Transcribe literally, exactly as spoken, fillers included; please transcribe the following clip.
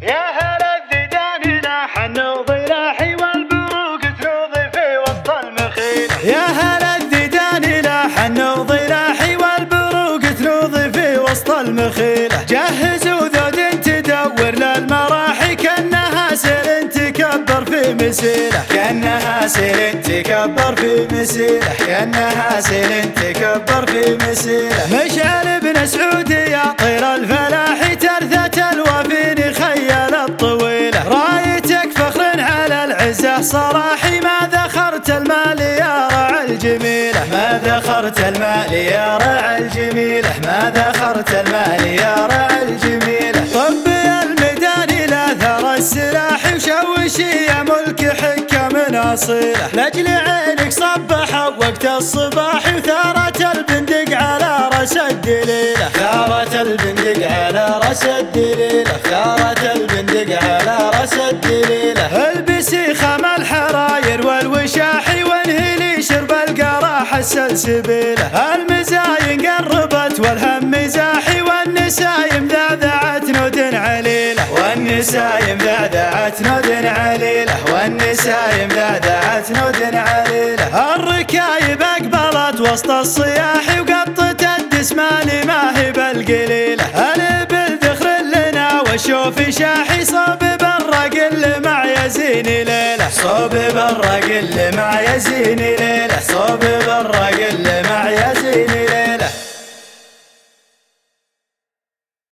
يا هلا الديدان لاح النوض لاحي والبروق تنوضي في وسط المخيل. يا هلا الديدان لاح النوض لاحي والبروق تنوضي في وسط المخيلة. جهزوا ذود تدور للمراحي كأنها سيل تكبر في مسيلة، كأنها سيل تكبر في مسيلة، كأنها سيل تكبر في مسيلة. مشعل بن سعود يا طير الفلاح ترثة الوفين خيال الطويلة. رايتك فخر على العزة صراحي ما ذخرت المال يا رع الجميلة، ما ذخرت المال يا رع الجميلة، ما ذخرت المال يا رع الجميلة. طبي الميدان لا ثر السلاح وشوشي يا ملك حكة من أصيلة. لأجل عينك صبح وقت الصباح وثارت البندق على رأس الدليلة، ثارت البندق على رأس الدليلة، ثارت البندق على رأس الدليلة. البسي خم الحراير والوشاح وانهلي شرب القراح السلسبيلة. المزاين قربت والهم مزاحي والنسايم ذعذعت نود عليلة، والنسايم ذعذعت نود عليلة، والنسايم ذعذعت نود عليلة. الركايب اقبلت وسط الصياح وقطت الدسمان ما هي بالقليلة. الابل ذخر لنا والشوف شاحي صوب بالرقل مع يزين ليلة، صوب بالرقل مع يزين ليلة، صوب بالرقل مع يزين ليلة.